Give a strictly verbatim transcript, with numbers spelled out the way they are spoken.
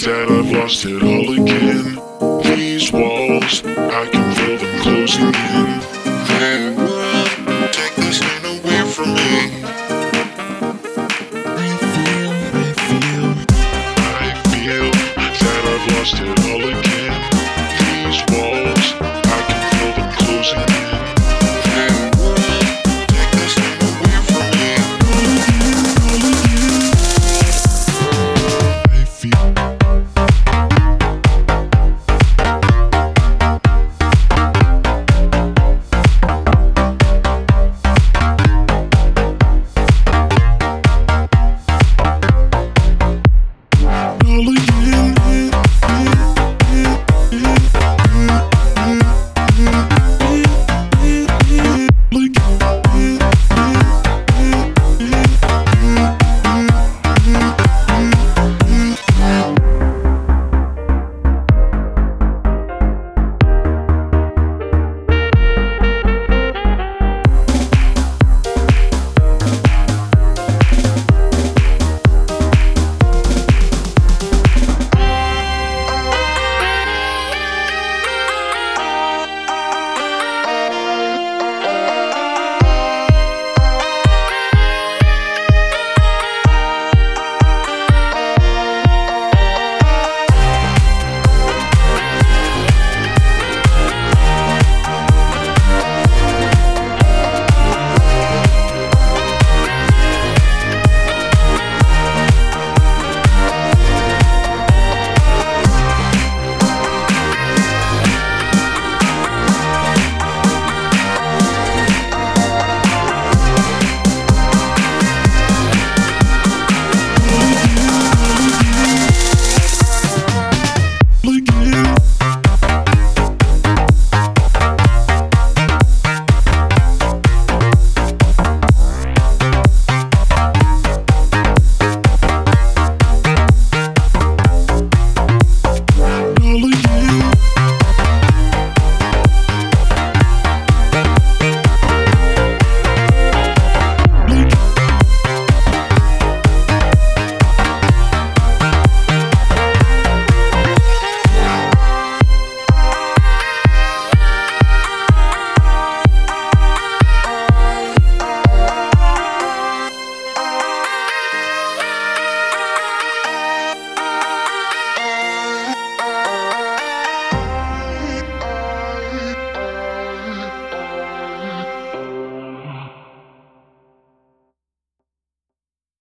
that I've lost it all again. These walls, I can feel them closing in. They will take this pain away from me. I feel, I feel, I feel that I've lost it all again. These walls